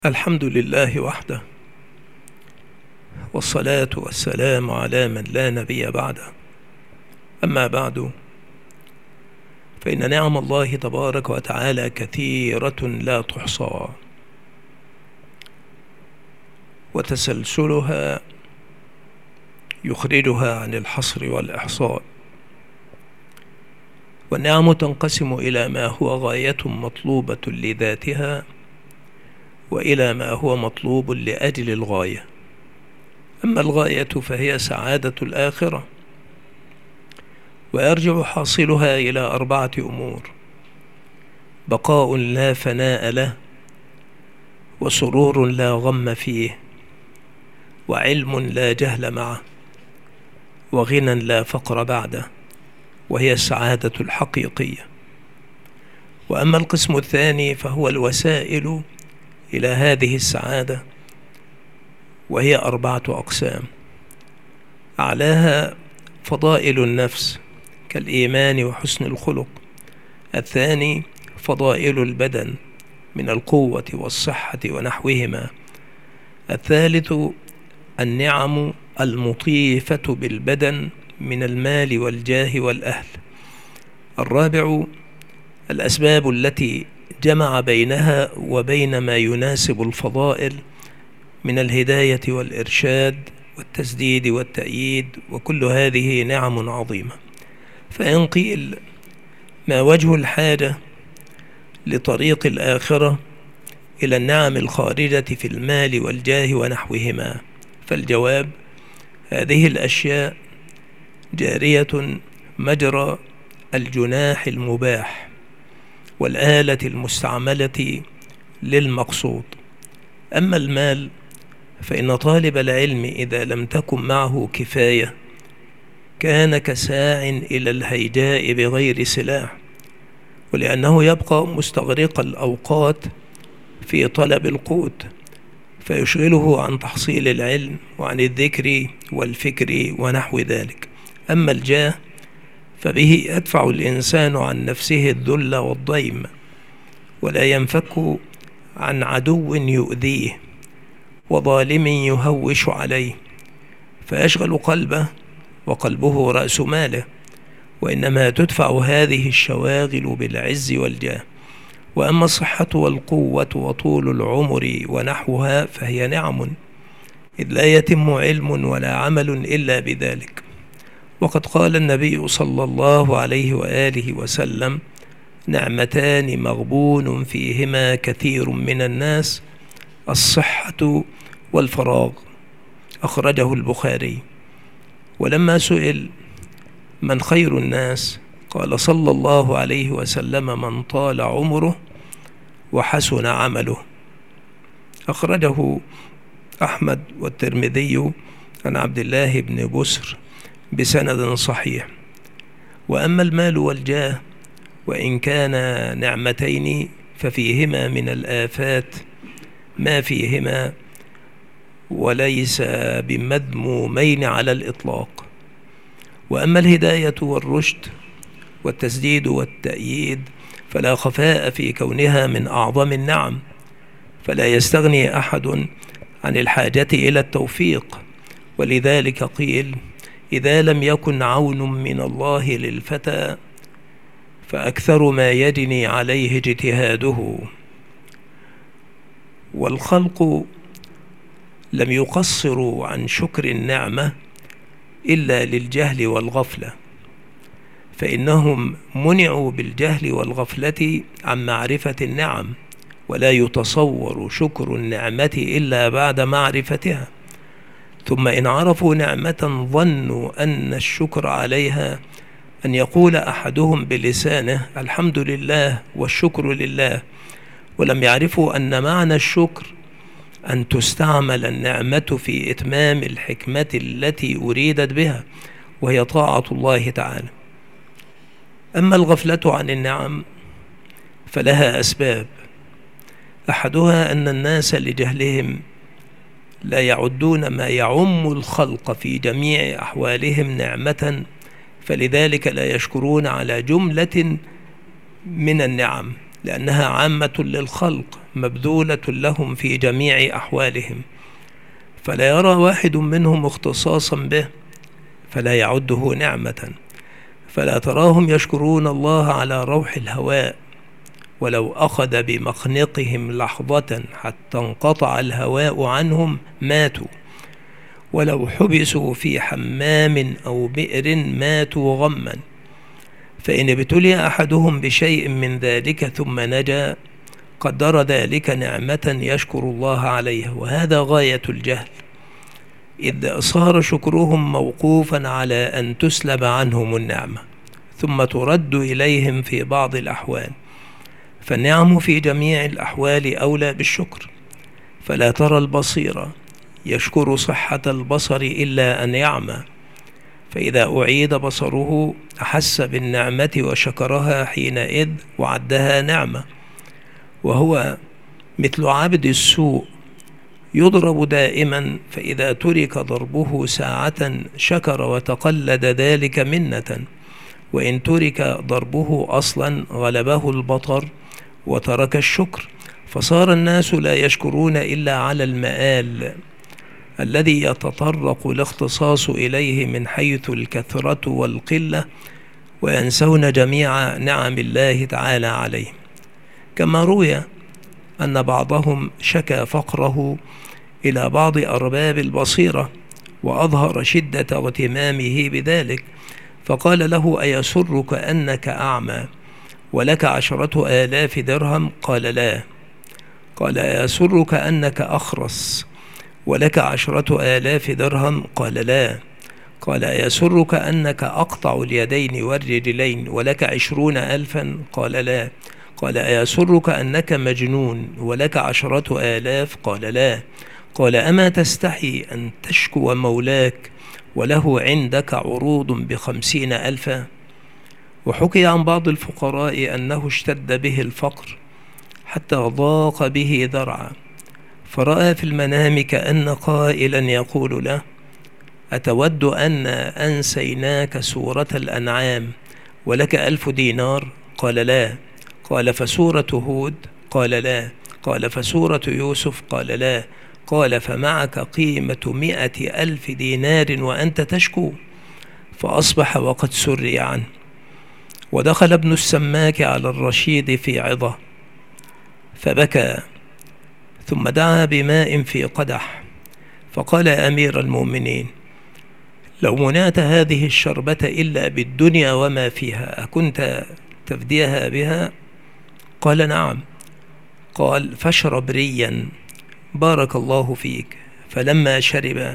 الحمد لله وحده، والصلاة والسلام على من لا نبي بعده. أما بعد، فإن نعم الله تبارك وتعالى كثيرة لا تحصى، وتسلسلها يخرجها عن الحصر والإحصاء. والنعم تنقسم إلى ما هو غاية مطلوبة لذاتها، وإلى ما هو مطلوب لأجل الغاية. أما الغاية فهي سعادة الآخرة، ويرجع حاصلها إلى 4 أمور: بقاء لا فناء له، وسرور لا غم فيه، وعلم لا جهل معه، وغنى لا فقر بعده، وهي السعادة الحقيقية. وأما القسم الثاني فهو الوسائل إلى هذه السعادة، وهي 4 أقسام: أعلاها فضائل النفس كالإيمان وحسن الخلق، الثاني فضائل البدن من القوة والصحة ونحوهما، الثالث النعم المطيفة بالبدن من المال والجاه والأهل، الرابع الأسباب التي جمع بينها وبين ما يناسب الفضائل من الهداية والإرشاد والتسديد والتأييد، وكل هذه نعم عظيمة. فإن قيل ما وجه الحاجة لطريق الآخرة إلى النعم الخارجة في المال والجاه ونحوهما، فالجواب: هذه الأشياء جارية مجرى الجناح المباح والآلة المستعملة للمقصود. أما المال فإن طالب العلم إذا لم تكن معه كفاية كان كساع إلى الهيجاء بغير سلاح، ولأنه يبقى مستغرق الأوقات في طلب القوت، فيشغله عن تحصيل العلم وعن الذكر والفكر ونحو ذلك. أما الجاه فبه يدفع الإنسان عن نفسه الذل والضيم، ولا ينفك عن عدو يؤذيه وظالم يهوش عليه، فيشغل قلبه، وقلبه رأس ماله، وإنما تدفع هذه الشواغل بالعز والجاه. وأما الصحة والقوة وطول العمر ونحوها فهي نعم، إذ لا يتم علم ولا عمل إلا بذلك. وقد قال النبي صلى الله عليه وآله وسلم: نعمتان مغبون فيهما كثير من الناس، الصحة والفراغ، أخرجه البخاري. ولما سئل من خير الناس قال صلى الله عليه وسلم: من طال عمره وحسن عمله، أخرجه أحمد والترمذي عن عبد الله بن بسر بسند صحيح. وأما المال والجاه وإن كان نعمتين ففيهما من الآفات ما فيهما، وليس بمذمومين على الإطلاق. وأما الهداية والرشد والتسديد والتأييد فلا خفاء في كونها من أعظم النعم، فلا يستغني أحد عن الحاجة إلى التوفيق. ولذلك قيل: إذا لم يكن عون من الله للفتى فأكثر ما يجني عليه اجتهاده. والخلق لم يقصروا عن شكر النعمة إلا للجهل والغفلة، فإنهم منعوا بالجهل والغفلة عن معرفة النعم، ولا يتصور شكر النعمة إلا بعد معرفتها. ثم إن عرفوا نعمة ظنوا أن الشكر عليها أن يقول أحدهم بلسانه: الحمد لله والشكر لله، ولم يعرفوا أن معنى الشكر أن تستعمل النعمة في إتمام الحكمة التي أريدت بها، وهي طاعة الله تعالى. أما الغفلة عن النعم فلها أسباب: أحدها أن الناس لجهلهم لا يعدون ما يعم الخلق في جميع أحوالهم نعمة، فلذلك لا يشكرون على جملة من النعم، لأنها عامة للخلق مبذولة لهم في جميع أحوالهم، فلا يرى واحد منهم اختصاصا به فلا يعده نعمة، فلا تراهم يشكرون الله على روح الهواء، ولو أخذ بمخنقهم لحظة حتى انقطع الهواء عنهم ماتوا، ولو حبسوا في حمام أو بئر ماتوا غما. فإن ابتلي أحدهم بشيء من ذلك ثم نجا قدر ذلك نعمة يشكر الله عليها، وهذا غاية الجهل، إذ صار شكرهم موقوفا على أن تسلب عنهم النعمة ثم ترد إليهم في بعض الأحوال، فالنعم في جميع الأحوال أولى بالشكر. فلا ترى البصير يشكر صحة البصر إلا أن يعمى، فإذا أعيد بصره أحس بالنعمة وشكرها حينئذ وعدها نعمة. وهو مثل عبد السوء يضرب دائما، فإذا ترك ضربه ساعة شكر وتقلد ذلك منة، وإن ترك ضربه أصلا غلبه البطر وترك الشكر، فصار الناس لا يشكرون إلا على المآل الذي يتطرق الاختصاص إليه من حيث الكثرة والقلة، وينسون جميع نعم الله تعالى عليهم. كما روي أن بعضهم شكى فقره إلى بعض أرباب البصيرة وأظهر شدة اغتمامه بذلك، فقال له: أيسرك أنك أعمى ولك 10,000 درهم؟ قال: لا. قال: أيسرك أنك أخرس ولك 10,000 درهم؟ قال: لا. قال: أيسرك أنك أقطع اليدين والرجلين ولك 20,000؟ قال: لا. قال: أيسرك أنك مجنون ولك 10,000؟ قال: لا. قال: أما تستحي أن تشكو مولاك وله عندك عروض ب50,000؟ وحكي عن بعض الفقراء أنه اشتد به الفقر حتى ضاق به ذرعا، فرأى في المنام كأن قائلا يقول له: أتود أن أنسيناك سورة الأنعام ولك 1000 دينار؟ قال: لا. قال: فسورة هود؟ قال: لا. قال: فسورة يوسف؟ قال: لا. قال: فمعك قيمة 100,000 دينار وأنت تشكو؟ فأصبح وقد سري عنه. ودخل ابن السماك على الرشيد في عظة فبكى، ثم دعا بماء في قدح فقال: يا أمير المؤمنين، لو منعت هذه الشربة إلا بالدنيا وما فيها أكنت تفديها بها؟ قال: نعم. قال: فاشرب ريا بارك الله فيك. فلما شرب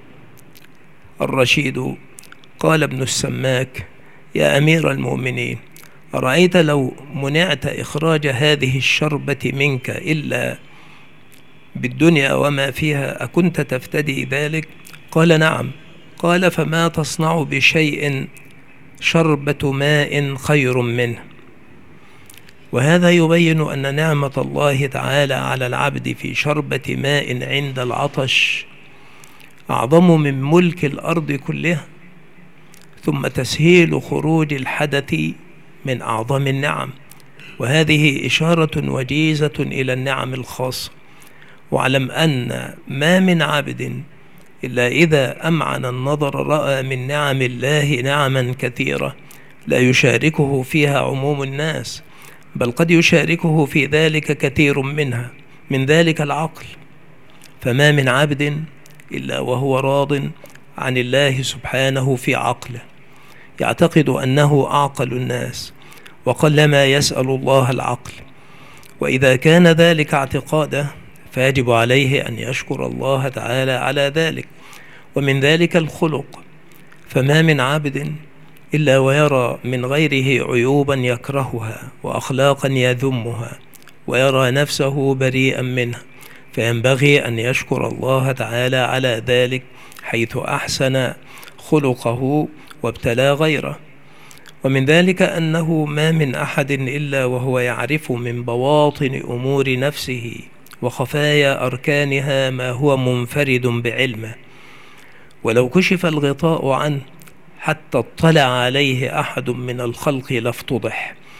الرشيد قال ابن السماك: يا أمير المؤمنين، أرأيت لو منعت إخراج هذه الشربة منك إلا بالدنيا وما فيها أكنت تفتدي ذلك؟ قال: نعم. قال: فما تصنع بشيء شربة ماء خير منه. وهذا يبين أن نعمة الله تعالى على العبد في شربة ماء عند العطش أعظم من ملك الأرض كلها، ثم تسهيل خروج الحدث من أعظم النعم، وهذه إشارة وجيزة إلى النعم الخاصة. واعلم أن ما من عبد إلا إذا أمعن النظر رأى من نعم الله نعما كثيرة لا يشاركه فيها عموم الناس، بل قد يشاركه في ذلك كثير منها، من ذلك العقل. فما من عبد إلا وهو راض عن الله سبحانه في عقله، يعتقد أنه أعقل الناس، وقلما يسأل الله العقل. وإذا كان ذلك اعتقاده فيجب عليه أن يشكر الله تعالى على ذلك. ومن ذلك الخلق، فما من عبد إلا ويرى من غيره عيوبا يكرهها وأخلاقا يذمها، ويرى نفسه بريئا منها، فينبغي أن يشكر الله تعالى على ذلك حيث أحسن خلقه وابتلى غيره. ومن ذلك أنه ما من أحد إلا وهو يعرف من بواطن أمور نفسه وخفايا أركانها ما هو منفرد بعلمه، ولو كشف الغطاء عنه حتى اطلع عليه أحد من الخلق لافتضح.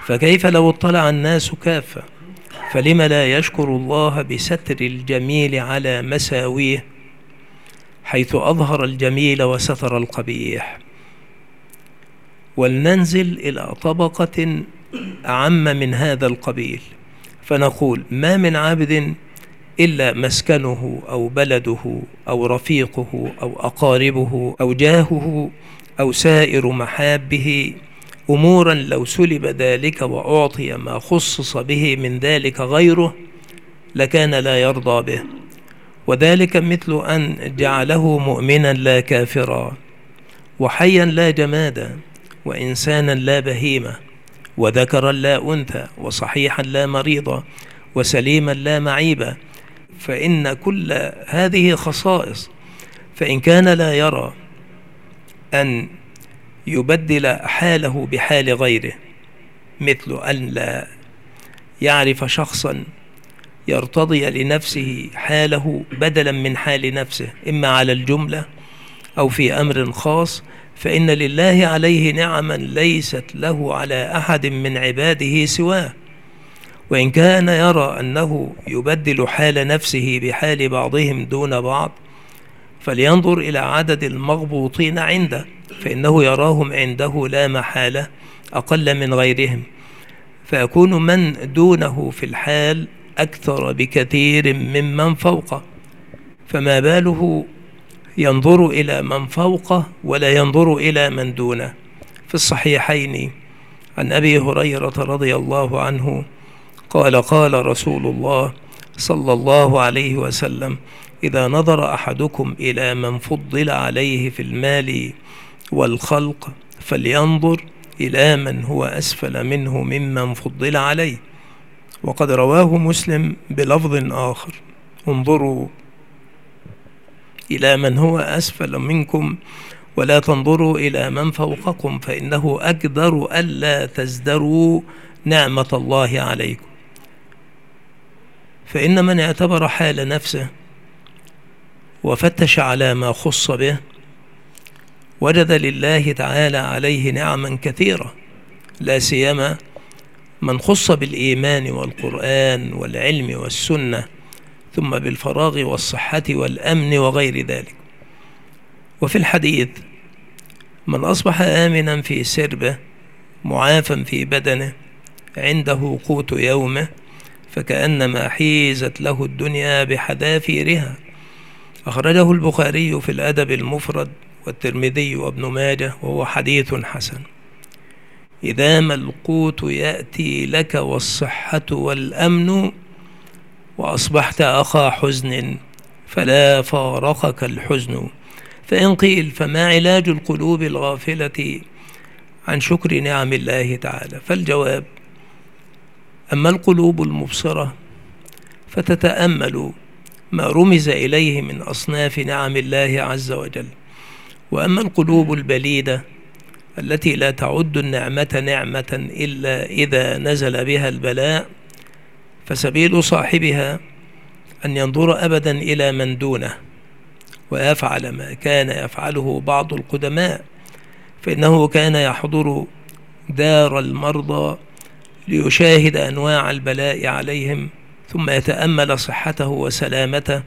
فكيف لو اطلع الناس كافة؟ فلم لا يشكر الله بستر الجميل على مساويه، حيث أظهر الجميل وستر القبيح؟ ولننزل إلى طبقة أعم من هذا القبيل، فنقول: ما من عبد إلا مسكنه أو بلده أو رفيقه أو أقاربه أو جاهه أو سائر محابه أمورا لو سلب ذلك وأعطي ما خصص به من ذلك غيره لكان لا يرضى به، وذلك مثل أن جعله مؤمنا لا كافرا، وحيا لا جمادا، وإنسانا لا بهيمة، وذكرا لا أنثى، وصحيحا لا مريضا، وسليما لا معيبا. فإن كل هذه خصائص، فإن كان لا يرى أن يبدل حاله بحال غيره، مثل أن لا يعرف شخصا يرتضي لنفسه حاله بدلا من حال نفسه، إما على الجملة أو في أمر خاص، فإن لله عليه نعما ليست له على أحد من عباده سواه. وإن كان يرى أنه يبدل حال نفسه بحال بعضهم دون بعض، فلينظر إلى عدد المغبوطين عنده، فإنه يراهم عنده لا محالة أقل من غيرهم، فيكون من دونه في الحال أكثر بكثير ممن فوقه، فما باله ينظر إلى من فوقه ولا ينظر إلى من دونه. في الصحيحين عن أبي هريرة رضي الله عنه قال: قال رسول الله صلى الله عليه وسلم: إذا نظر أحدكم إلى من فضل عليه في المال والخلق فلينظر إلى من هو أسفل منه ممن فضل عليه. وقد رواه مسلم بلفظ آخر: انظروا إلى من هو أسفل منكم ولا تنظروا إلى من فوقكم، فإنه أقدر ألا تزدروا نعمة الله عليكم. فإن من اعتبر حال نفسه وفتش على ما خص به وجد لله تعالى عليه نعما كثيرة، لا سيما من خص بالإيمان والقرآن والعلم والسنة، ثم بالفراغ والصحة والأمن وغير ذلك. وفي الحديث: من أصبح آمنا في سربه معافا في بدنه عنده قوت يومه فكأنما حيزت له الدنيا بحذافيرها. أخرجه البخاري في الأدب المفرد والترمذي وابن ماجه، وهو حديث حسن. إذا ما القوت يأتي لك والصحة والأمن وأصبحت أخا حزن فلا فارقك الحزن. فإن قيل: فما علاج القلوب الغافلة عن شكر نعم الله تعالى؟ فالجواب: أما القلوب المبصرة فتتأمل ما رمز إليه من أصناف نعم الله عز وجل، وأما القلوب البليدة التي لا تعد النعمة نعمة إلا إذا نزل بها البلاء، فسبيل صاحبها أن ينظر أبدا إلى من دونه ويفعل ما كان يفعله بعض القدماء، فإنه كان يحضر دار المرضى ليشاهد أنواع البلاء عليهم، ثم يتأمل صحته وسلامته،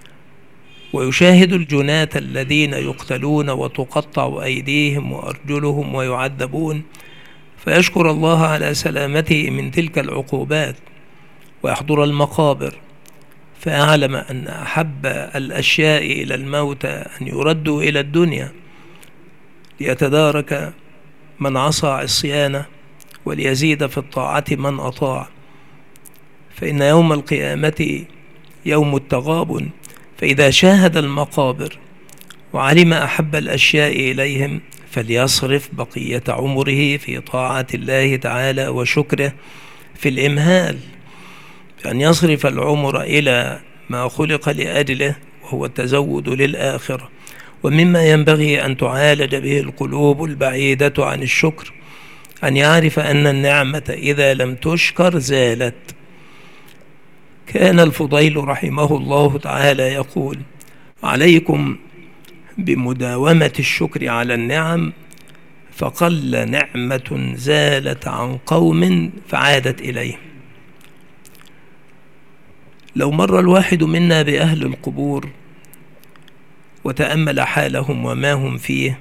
ويشاهد الجناة الذين يقتلون وتقطع أيديهم وأرجلهم ويعذبون، فيشكر الله على سلامته من تلك العقوبات، ويحضر المقابر فيعلم أن أحب الأشياء إلى الموت أن يردوا إلى الدنيا ليتدارك من عصى عصيانه وليزيد في الطاعة من أطاع. فإن يوم القيامة يوم التغابن، فإذا شاهد المقابر وعلم أحب الأشياء إليهم فليصرف بقية عمره في طاعة الله تعالى وشكره في الإمهال، بأن يصرف العمر إلى ما خلق لأجله وهو التزود للآخرة. ومما ينبغي أن تعالج به القلوب البعيدة عن الشكر أن يعرف أن النعمة إذا لم تشكر زالت. كان الفضيل رحمه الله تعالى يقول: عليكم بمداومة الشكر على النعم، فقل نعمة زالت عن قوم فعادت إليهم. لو مر الواحد منا بأهل القبور وتأمل حالهم وما هم فيه،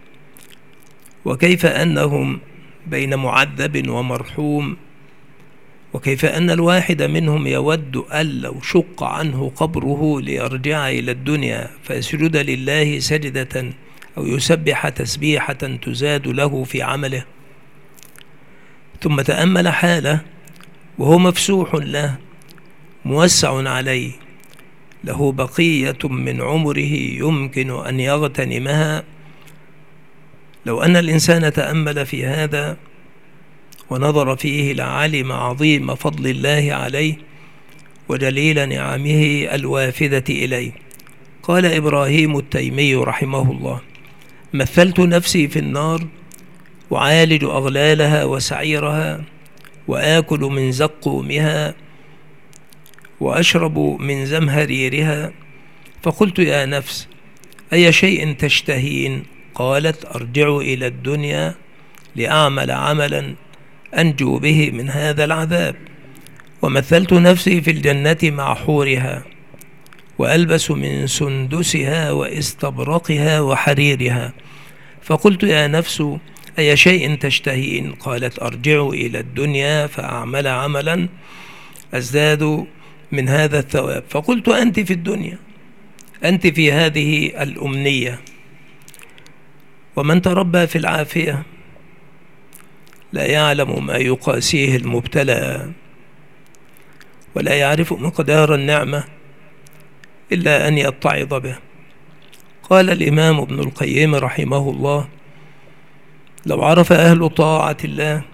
وكيف أنهم بين معذب ومرحوم، وكيف أن الواحد منهم يود أن لو شق عنه قبره ليرجع إلى الدنيا فيسجد لله سجدة أو يسبح تسبيحة تزاد له في عمله، ثم تأمل حاله وهو مفسوح له موسع عليه، له بقية من عمره يمكن أن يغتنمها. لو أن الإنسان تأمل في هذا ونظر فيه لعلم عظيم فضل الله عليه وجليل نعمه الوافدة إليه. قال إبراهيم التيمي رحمه الله: مثلت نفسي في النار وعالج أغلالها وسعيرها، وآكل من زقومها وأشرب من زمهريرها، فقلت يا نفس أي شيء تشتهين؟ قالت أرجع إلى الدنيا لأعمل عملا أنجو به من هذا العذاب. ومثلت نفسي في الجنة مع حورها، وألبس من سندسها واستبرقها وحريرها، فقلت يا نفس أي شيء تشتهين؟ قالت أرجع إلى الدنيا فأعمل عملا أزداد من هذا الثواب. فقلت أنت في الدنيا، أنت في هذه الأمنية. ومن تربى في العافية لا يعلم ما يقاسيه المبتلى، ولا يعرف مقدار النعمة إلا أن يتعظ به. قال الإمام ابن القيم رحمه الله: لو عرف أهل طاعة الله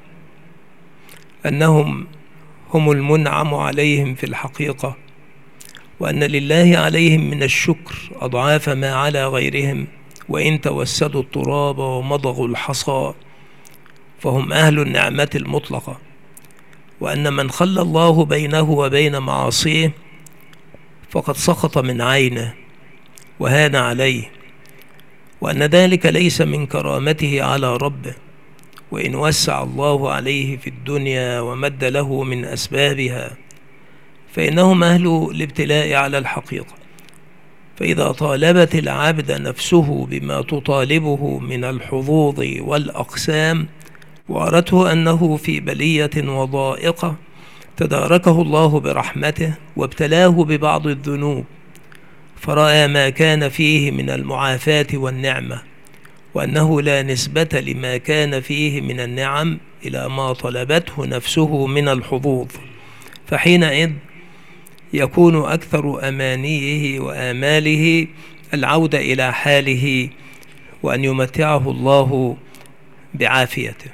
أنهم هم المنعم عليهم في الحقيقة، وأن لله عليهم من الشكر أضعاف ما على غيرهم، وإن توسدوا التراب ومضغوا الحصى فهم أهل النعمة المطلقة، وأن من خلى الله بينه وبين معاصيه فقد سقط من عينه وهان عليه، وأن ذلك ليس من كرامته على ربه، وإن وسع الله عليه في الدنيا ومد له من أسبابها فإنهم أهل الابتلاء على الحقيقة. فإذا طالبت العبد نفسه بما تطالبه من الحظوظ والأقسام وأرته أنه في بلية وضائقة، تداركه الله برحمته وابتلاه ببعض الذنوب، فرأى ما كان فيه من المعافاة والنعمة، وأنه لا نسبة لما كان فيه من النعم إلى ما طلبته نفسه من الحظوظ، فحينئذ يكون أكثر أمانيه وآماله العودة إلى حاله، وأن يمتعه الله بعافيته.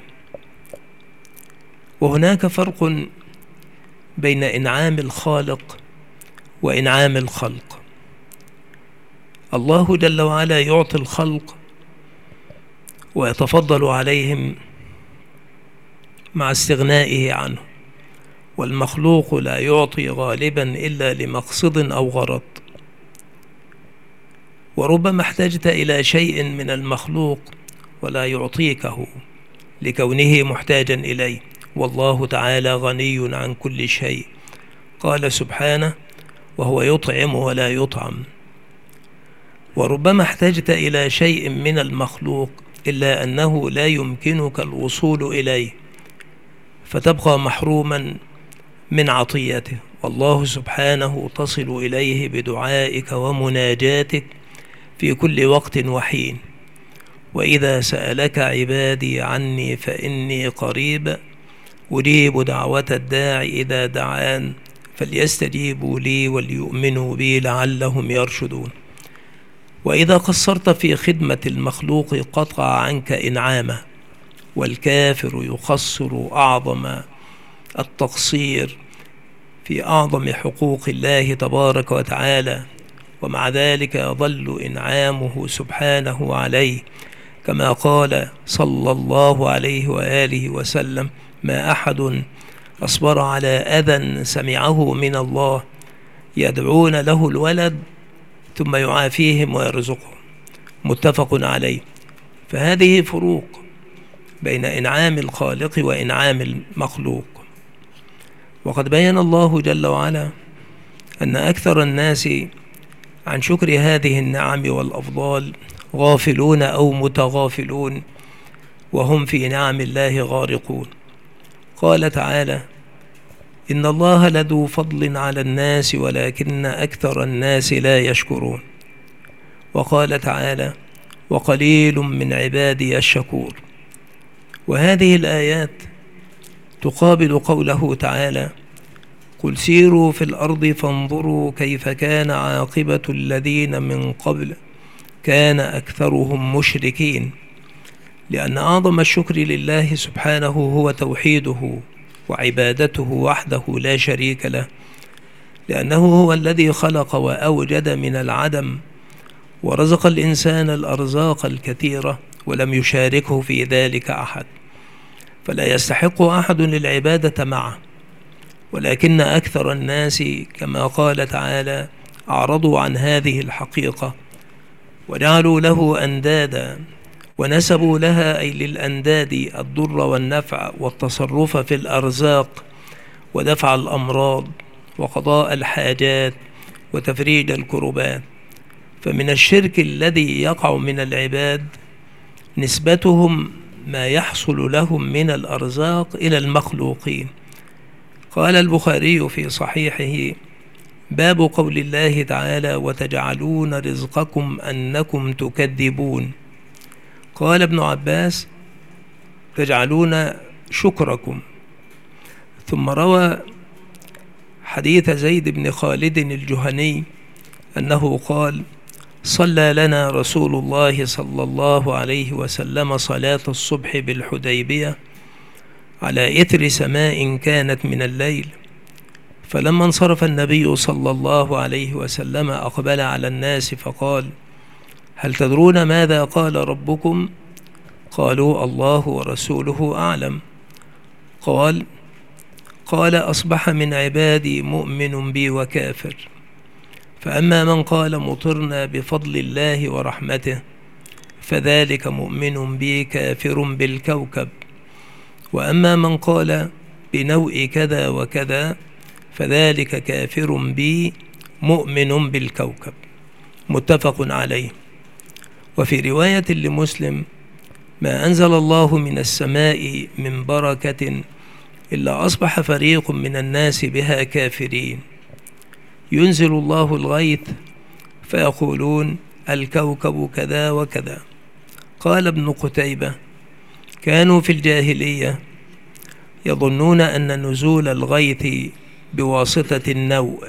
وهناك فرق بين إنعام الخالق وإنعام الخلق. الله جل وعلا يعطي الخلق ويتفضل عليهم مع استغنائه عنه، والمخلوق لا يعطي غالبا إلا لمقصد أو غرض. وربما احتجت إلى شيء من المخلوق ولا يعطيكه لكونه محتاجا إليه، والله تعالى غني عن كل شيء. قال سبحانه: وهو يطعم ولا يطعم. وربما احتجت إلى شيء من المخلوق إلا أنه لا يمكنك الوصول إليه، فتبقى محروما من عطيته، والله سبحانه تصل إليه بدعائك ومناجاتك في كل وقت وحين. وإذا سألك عبادي عني فإني قريب أجيب دعوة الداعي إذا دعان فليستجيبوا لي وليؤمنوا بي لعلهم يرشدون. وإذا قصرت في خدمة المخلوق قطع عنك إنعامه، والكافر يقصر أعظم التقصير في أعظم حقوق الله تبارك وتعالى، ومع ذلك يظل إنعامه سبحانه عليه، كما قال صلى الله عليه وآله وسلم: ما أحد أصبر على أذى سمعه من الله يدعون له الولد ثم يعافيهم ويرزقهم. متفق عليه. فهذه فروق بين إنعام الخالق وإنعام المخلوق. وقد بين الله جل وعلا أن أكثر الناس عن شكر هذه النعم والأفضال غافلون أو متغافلون، وهم في نعم الله غارقون. قال تعالى: إن الله لذو فضل على الناس ولكن أكثر الناس لا يشكرون. وقال تعالى: وقليل من عبادي الشكور. وهذه الآيات تقابل قوله تعالى: قل سيروا في الأرض فانظروا كيف كان عاقبة الذين من قبل كان أكثرهم مشركين. لأن أعظم الشكر لله سبحانه هو توحيده وعبادته وحده لا شريك له، لأنه هو الذي خلق وأوجد من العدم ورزق الإنسان الأرزاق الكثيرة ولم يشاركه في ذلك أحد، فلا يستحق أحد للعبادة معه. ولكن أكثر الناس كما قال تعالى أعرضوا عن هذه الحقيقة وجعلوا له أندادا ونسبوا لها، أي للأنداد، الضر والنفع والتصرف في الأرزاق ودفع الأمراض وقضاء الحاجات وتفريج الكربات. فمن الشرك الذي يقع من العباد نسبتهم ما يحصل لهم من الأرزاق إلى المخلوقين. قال البخاري في صحيحه: باب قول الله تعالى: وتجعلون رزقكم أنكم تكذبون. قال ابن عباس: تجعلون شكركم. ثم روى حديث زيد بن خالد الجهني أنه قال: صلى لنا رسول الله صلى الله عليه وسلم صلاة الصبح بالحديبية على إثر سماء كانت من الليل، فلما انصرف النبي صلى الله عليه وسلم أقبل على الناس فقال: هل تدرون ماذا قال ربكم؟ قالوا: الله ورسوله أعلم. قال: أصبح من عبادي مؤمن بي وكافر، فأما من قال مطرنا بفضل الله ورحمته فذلك مؤمن بي كافر بالكوكب، وأما من قال بنوء كذا وكذا فذلك كافر بي مؤمن بالكوكب. متفق عليه. وفي رواية لمسلم: ما أنزل الله من السماء من بركة إلا أصبح فريق من الناس بها كافرين، ينزل الله الغيث فيقولون الكوكب كذا وكذا. قال ابن قتيبة: كانوا في الجاهلية يظنون أن نزول الغيث بواسطة النوء.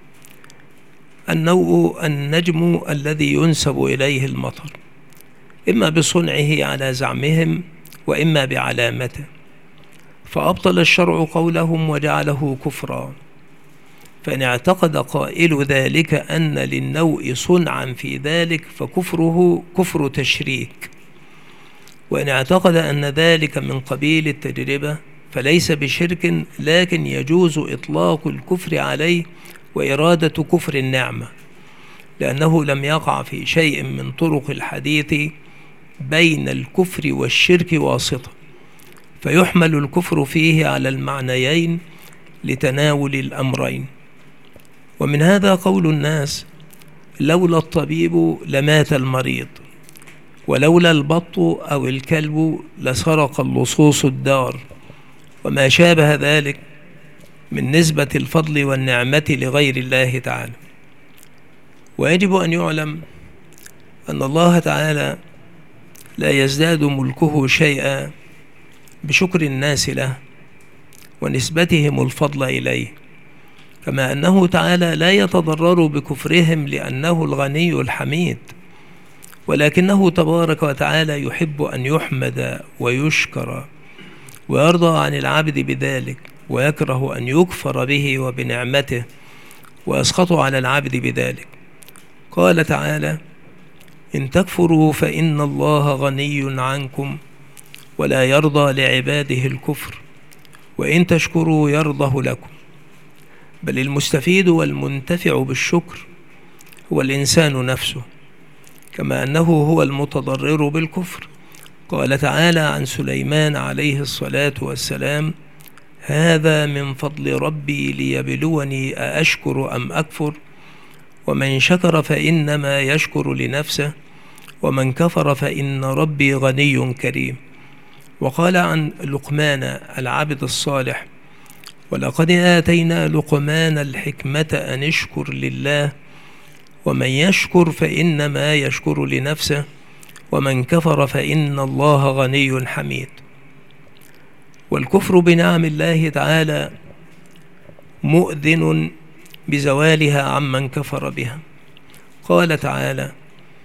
النوء النجم الذي ينسب إليه المطر، إما بصنعه على زعمهم وإما بعلامته، فأبطل الشرع قولهم وجعله كفرا. فإن اعتقد قائل ذلك أن للنوء صنعا في ذلك فكفره كفر تشريك، وإن اعتقد أن ذلك من قبيل التجربة فليس بشرك، لكن يجوز إطلاق الكفر عليه وإرادة كفر النعمة، لأنه لم يقع في شيء من طرق الحديث بين الكفر والشرك واسطة، فيحمل الكفر فيه على المعنيين لتناول الأمرين. ومن هذا قول الناس: لولا الطبيب لمات المريض، ولولا البط أو الكلب لسرق اللصوص الدار، وما شابه ذلك من نسبة الفضل والنعمة لغير الله تعالى. ويجب أن يعلم أن الله تعالى لا يزداد ملكه شيئا بشكر الناس له ونسبتهم الفضل إليه، كما أنه تعالى لا يتضرر بكفرهم لأنه الغني الحميد، ولكنه تبارك وتعالى يحب أن يحمد ويشكر ويرضى عن العبد بذلك، ويكره أن يكفر به وبنعمته ويسخط على العبد بذلك. قال تعالى: إن تكفروا فإن الله غني عنكم ولا يرضى لعباده الكفر وإن تشكروا يرضه لكم. بل المستفيد والمنتفع بالشكر هو الإنسان نفسه، كما أنه هو المتضرر بالكفر. قال تعالى عن سليمان عليه الصلاة والسلام: هذا من فضل ربي ليبلوني أأشكر أم أكفر، ومن شكر فإنما يشكر لنفسه، ومن كفر فإن ربي غني كريم. وقال عن لقمان العبد الصالح: ولقد آتينا لقمان الحكمة أن اشكر لله، ومن يشكر فإنما يشكر لنفسه، ومن كفر فإن الله غني حميد. والكفر بنعم الله تعالى مؤذن بزوالها عمن كفر بها. قال تعالى: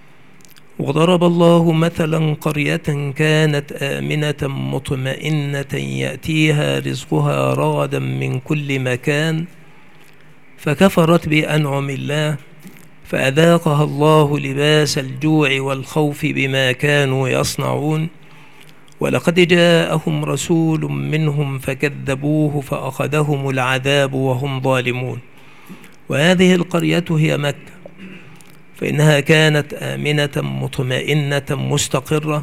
وضرب الله مثلا قرية كانت آمنة مطمئنة يأتيها رزقها رغدا من كل مكان فكفرت بأنعم الله فأذاقها الله لباس الجوع والخوف بما كانوا يصنعون، ولقد جاءهم رسول منهم فكذبوه فأخذهم العذاب وهم ظالمون. وهذه القرية هي مكة، فإنها كانت آمنة مطمئنة مستقرة،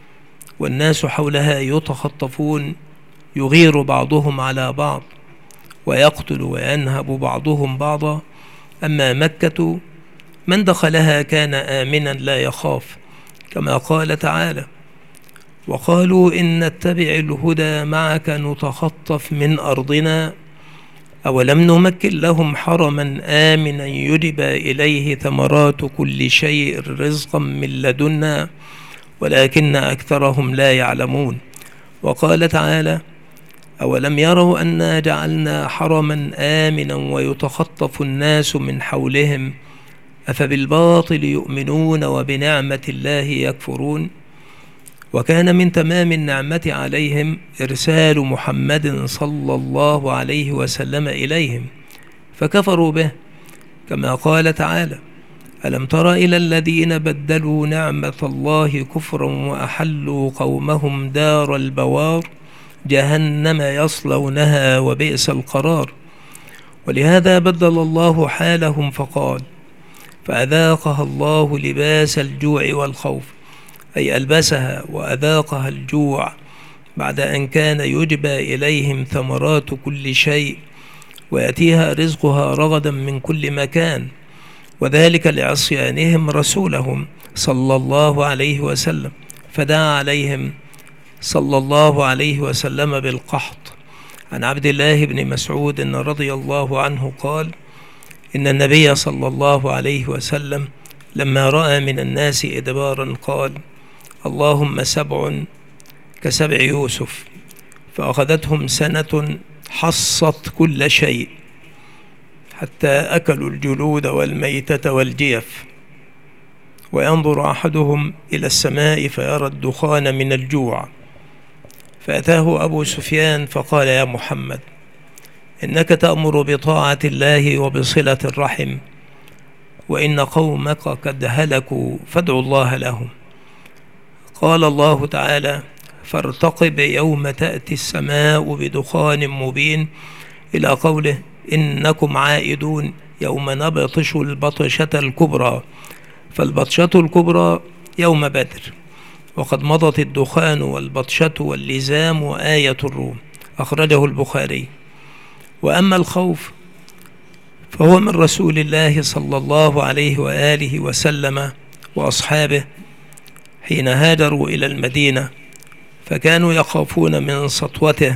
والناس حولها يتخطفون، يغير بعضهم على بعض، ويقتل وينهب بعضهم بعضا. أما مكة من دخلها كان آمنا لا يخاف، كما قال تعالى: وقالوا إن نتبع الهدى معك نتخطف من أرضنا أولم نمكن لهم حرما آمنا يجبى إليه ثمرات كل شيء رزقا من لدنا ولكن أكثرهم لا يعلمون. وقال تعالى: أولم يروا أنا جعلنا حرما آمنا ويتخطف الناس من حولهم أفبالباطل يؤمنون وبنعمة الله يكفرون. وكان من تمام النعمة عليهم إرسال محمد صلى الله عليه وسلم إليهم فكفروا به، كما قال تعالى: ألم تر إلى الذين بدلوا نعمة الله كفرا وأحلوا قومهم دار البوار جهنم يصلونها وبئس القرار. ولهذا بدل الله حالهم فقال: فأذاقها الله لباس الجوع والخوف، أي ألبسها وأذاقها الجوع بعد أن كان يجبى إليهم ثمرات كل شيء ويأتيها رزقها رغدا من كل مكان، وذلك لعصيانهم رسولهم صلى الله عليه وسلم، فدعا عليهم صلى الله عليه وسلم بالقحط. عن عبد الله بن مسعود رضي الله عنه قال: إن النبي صلى الله عليه وسلم لما رأى من الناس إدبارا قال: اللهم سبع كسبع يوسف، فأخذتهم سنة حصت كل شيء حتى أكلوا الجلود والميتة والجيف، وينظر أحدهم إلى السماء فيرى الدخان من الجوع، فأتاه أبو سفيان فقال: يا محمد، إنك تأمر بطاعة الله وبصلة الرحم، وإن قومك قد هلكوا فادعوا الله لهم. قال الله تعالى: فارتقب يوم تأتي السماء بدخان مبين، إلى قوله: إنكم عائدون يوم نبطش البطشة الكبرى. فالبطشة الكبرى يوم بدر، وقد مضت الدخان والبطشة واللزام وآية الروم، أخرجه البخاري. وأما الخوف فهو من رسول الله صلى الله عليه وآله وسلم وأصحابه حين هاجروا إلى المدينة، فكانوا يخافون من سطوته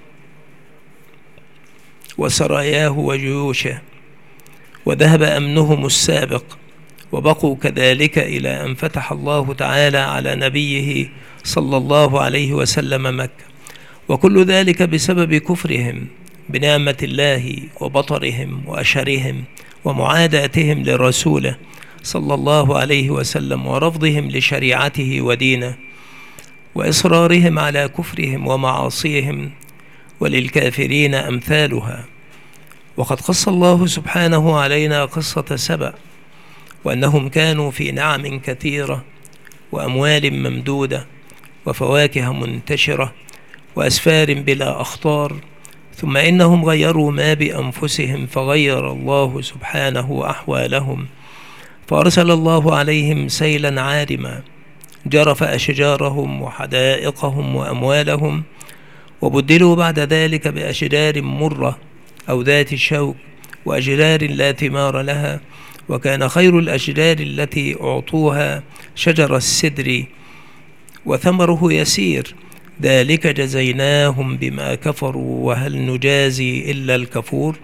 وسراياه وجيوشه، وذهب أمنهم السابق، وبقوا كذلك إلى أن فتح الله تعالى على نبيه صلى الله عليه وسلم مكة، وكل ذلك بسبب كفرهم بنعمة الله وبطرهم وأشرهم ومعاداتهم لرسوله صلى الله عليه وسلم، ورفضهم لشريعته ودينه، وإصرارهم على كفرهم ومعاصيهم، وللكافرين أمثالها. وقد قص الله سبحانه علينا قصة سبأ، وأنهم كانوا في نعم كثيرة وأموال ممدودة وفواكه منتشرة وأسفار بلا أخطار، ثم إنهم غيروا ما بأنفسهم فغير الله سبحانه أحوالهم، فأرسل الله عليهم سيلا عارما جرف أشجارهم وحدائقهم وأموالهم، وبدلوا بعد ذلك بأشجار مرة أو ذات شوك وأشجار لا ثمار لها، وكان خير الأشجار التي أعطوها شجر السدر وثمره يسير، ذلك جزيناهم بما كفروا وهل نجازي إلا الكفور.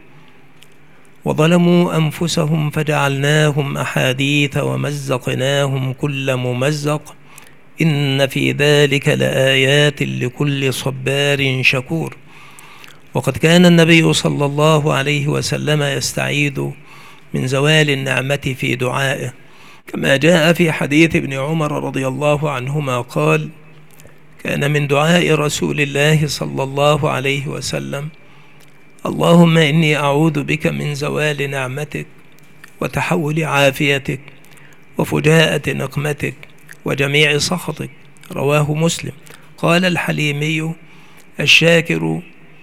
وظلموا أنفسهم فجعلناهم أحاديث ومزقناهم كل ممزق، إن في ذلك لآيات لكل صبار شكور. وقد كان النبي صلى الله عليه وسلم يستعيذ من زوال النعمة في دعائه، كما جاء في حديث ابن عمر رضي الله عنهما قال: كان من دعاء رسول الله صلى الله عليه وسلم: اللهم إني أعوذ بك من زوال نعمتك وتحول عافيتك وفجاءة نقمتك وجميع سخطك. رواه مسلم. قال الحليمي: الشاكر،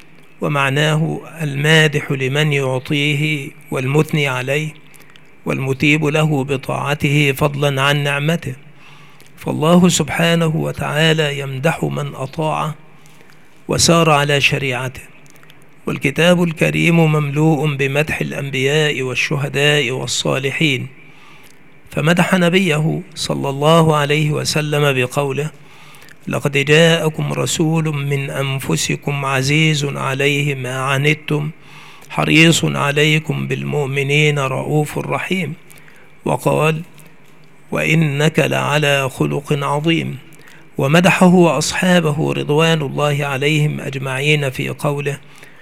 ومعناه المادح لمن يعطيه والمثني عليه والمتيب له بطاعته فضلا عن نعمته. فالله سبحانه وتعالى يمدح من أطاعه وسار على شريعته، والكتاب الكريم مملوء بمدح الأنبياء والشهداء والصالحين، فمدح نبيه صلى الله عليه وسلم بقوله: لقد جاءكم رسول من أنفسكم عزيز عليه ما عنتم حريص عليكم بالمؤمنين رؤوف رحيم. وقال: وإنك لعلى خلق عظيم. ومدحه وأصحابه رضوان الله عليهم أجمعين في قوله: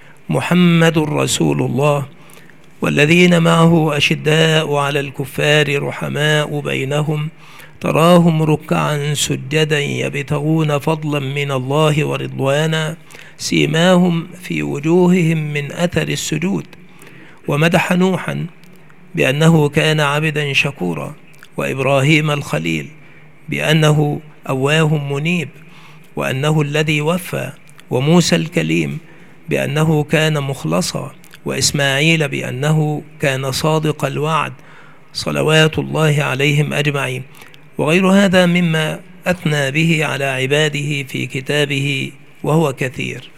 محمد رسول الله والذين معه أشداء على الكفار رحماء بينهم تراهم ركعا سجدا يبتغون فضلا من الله ورضوانا سيماهم في وجوههم من أثر السجود. ومدح نوحا بأنه كان عبدا شكورا، وإبراهيم الخليل بأنه أواه منيب وأنه الذي وفى، وموسى الكليم بأنه كان مخلصا، وإسماعيل بأنه كان صادق الوعد صلوات الله عليهم أجمعين، وغير هذا مما أثنى به على عباده في كتابه وهو كثير.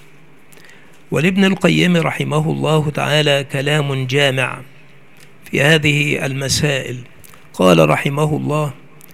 ولابن القيم رحمه الله تعالى كلام جامع في هذه المسائل. قال رحمه الله: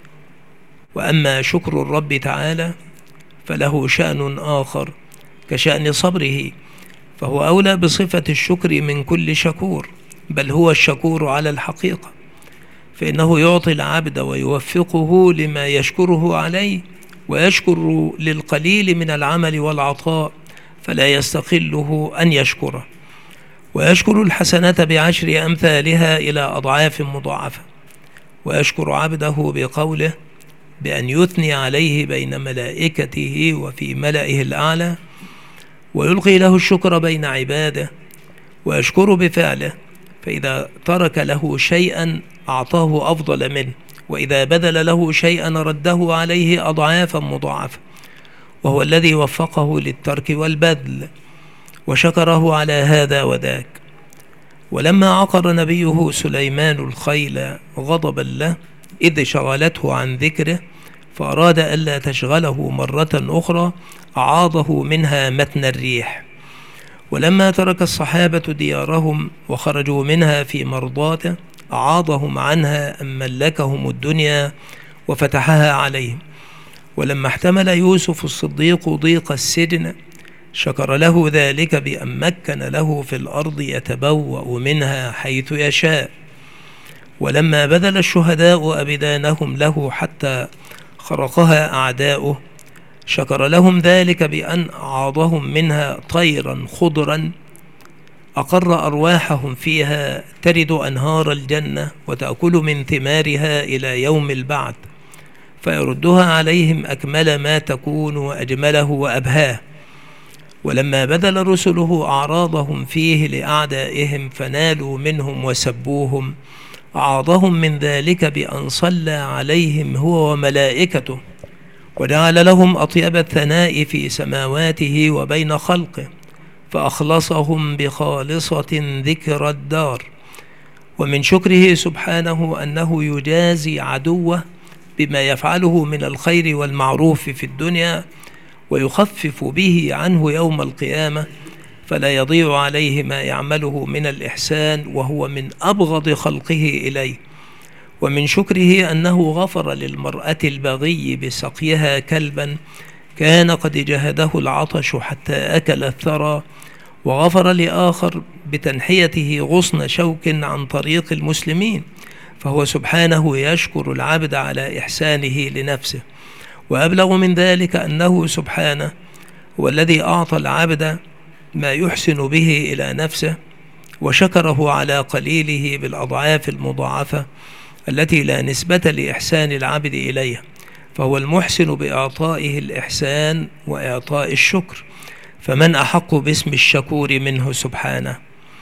وأما شكر الرب تعالى فله شأن آخر كشأن صبره، فهو أولى بصفة الشكر من كل شكور، بل هو الشكور على الحقيقة، فإنه يعطي العبد ويوفقه لما يشكره عليه، ويشكر للقليل من العمل والعطاء فلا يستقله أن يشكره، ويشكر الحسنة بعشر أمثالها إلى أضعاف مضاعفة، ويشكر عبده بقوله بأن يثني عليه بين ملائكته وفي ملئه الأعلى، ويلقي له الشكر بين عباده، ويشكر بفعله، فإذا ترك له شيئا أعطاه أفضل منه، وإذا بذل له شيئا رده عليه أضعافا مضاعفة، وهو الذي وفقه للترك والبذل وشكره على هذا وذاك. ولما عقر نبيه سليمان الخيل غضبا له إذ شغلته عن ذكره، فأراد ألا تشغله مرة أخرى أعاضه منها متن الريح. ولما ترك الصحابة ديارهم وخرجوا منها في مرضاته أعاضهم عنها أن ملكهم الدنيا وفتحها عليهم. ولما احتمل يوسف الصديق ضيق السجن شكر له ذلك بأن مكن له في الأرض يتبوأ منها حيث يشاء. ولما بذل الشهداء أبدانهم له حتى خرقها أعداؤه شكر لهم ذلك بأن أعاضهم منها طيرا خضرا أقر أرواحهم فيها ترد أنهار الجنة وتأكل من ثمارها إلى يوم البعث، فيردها عليهم أكمل ما تكون وأجمله وأبهاه. ولما بذل رسله أعراضهم فيه لأعدائهم فنالوا منهم وسبوهم أعاضهم من ذلك بأن صلى عليهم هو وملائكته، وجعل لهم أطيب الثناء في سماواته وبين خلقه، فأخلصهم بخالصة ذكر الدار. ومن شكره سبحانه أنه يجازي عدوه بما يفعله من الخير والمعروف في الدنيا ويخفف به عنه يوم القيامة، فلا يضيع عليه ما يعمله من الإحسان، وهو من أبغض خلقه إليه. ومن شكره أنه غفر للمرأة البغي بسقيها كلبا كان قد جهده العطش حتى أكل الثرى، وغفر لآخر بتنحيته غصن شوك عن طريق المسلمين، فهو سبحانه يشكر العبد على إحسانه لنفسه. وأبلغ من ذلك أنه سبحانه هو الذي أعطى العبد ما يحسن به إلى نفسه، وشكره على قليله بالأضعاف المضاعفة التي لا نسبة لإحسان العبد إليها، فهو المحسن بإعطائه الإحسان وإعطاء الشكر، فمن أحق باسم الشكور منه سبحانه.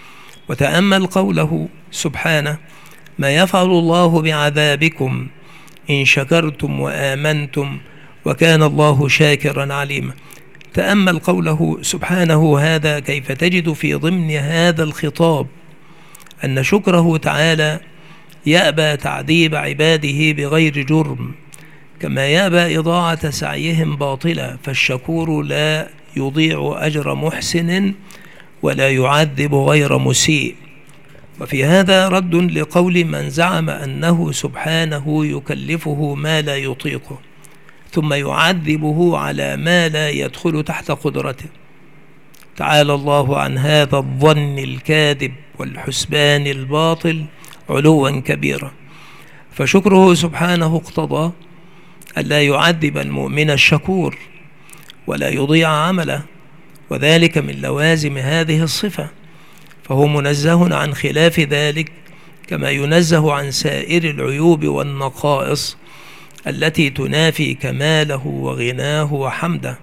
وتأمل قوله سبحانه: ما يفعل الله بعذابكم إن شكرتم وآمنتم وكان الله شاكرا عليما. تأمل قوله سبحانه هذا كيف تجد في ضمن هذا الخطاب أن شكره تعالى يأبى تعذيب عباده بغير جرم، كما يأبى إضاعة سعيهم باطلا، فالشكور لا يضيع أجر محسن ولا يعذب غير مسيء. وفي هذا رد لقول من زعم أنه سبحانه يكلفه ما لا يطيقه ثم يعذبه على ما لا يدخل تحت قدرته. تعالى الله عن هذا الظن الكاذب والحسبان الباطل علوا كبيرا. فشكره سبحانه اقتضى ألا يعذب المؤمن الشكور ولا يضيع عمله، وذلك من لوازم هذه الصفة، فهو منزه عن خلاف ذلك، كما ينزه عن سائر العيوب والنقائص التي تنافي كماله وغناه وحمده.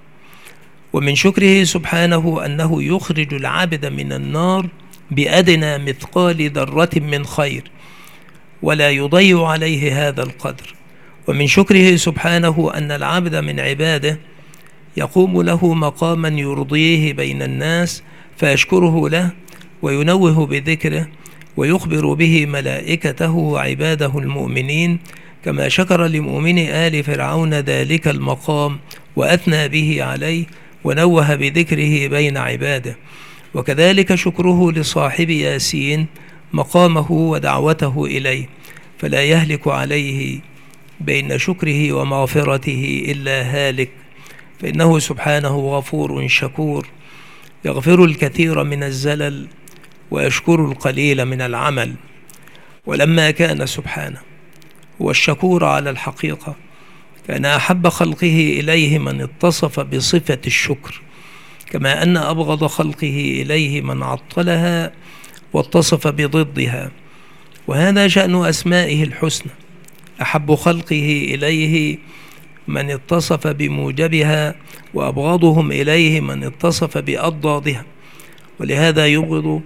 ومن شكره سبحانه أنه يخرج العبد من النار بأدنى مثقال ذرة من خير ولا يضيع عليه هذا القدر. ومن شكره سبحانه أن العبد من عباده يقوم له مقاما يرضيه بين الناس فيشكره له وينوه بذكره ويخبر به ملائكته وعباده المؤمنين، كما شكر لمؤمن آل فرعون ذلك المقام وأثنى به عليه ونوه بذكره بين عباده. وكذلك شكره لصاحب ياسين مقامه ودعوته إليه، فلا يهلك عليه بين شكره ومغفرته إلا هالك، فإنه سبحانه غفور شكور يغفر الكثير من الزلل ويشكر القليل من العمل. ولما كان سبحانه هو الشكور على الحقيقة، كان أحب خلقه إليه من اتصف بصفة الشكر، كما أن أبغض خلقه إليه من عطلها واتصف بضدها. وهذا شأن أسمائه الحسنى، أحب خلقه إليه من اتصف بموجبها، وأبغضهم إليه من اتصف بأضدادها. ولهذا يبغض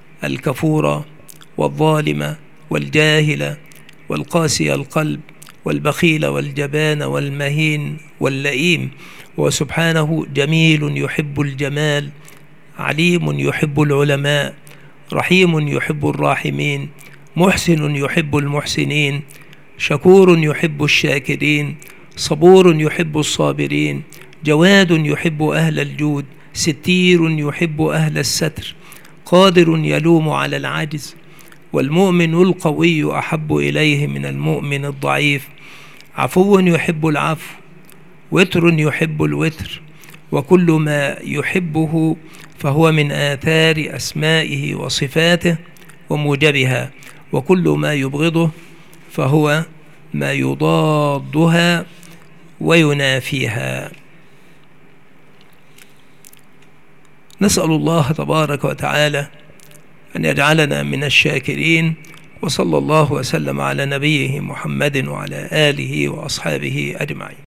الكفور والظالم والجاهل والقاسي القلب والبخيل والجبان والمهين واللئيم. وسبحانه جميل يحب الجمال، عليم يحب العلماء، رحيم يحب الراحمين، محسن يحب المحسنين، شكور يحب الشاكرين، صبور يحب الصابرين، جواد يحب أهل الجود، ستير يحب أهل الستر، قادر يلوم على العجز. والمؤمن القوي أحب إليه من المؤمن الضعيف، عفو يحب العفو، وتر يحب الوتر، وكل ما يحبه فهو من آثار أسمائه وصفاته وموجبها، وكل ما يبغضه فهو ما يضادها وينافيها. نسأل الله تبارك وتعالى أن يجعلنا من الشاكرين، وصلى الله وسلم على نبيه محمد وعلى آله وأصحابه أجمعين.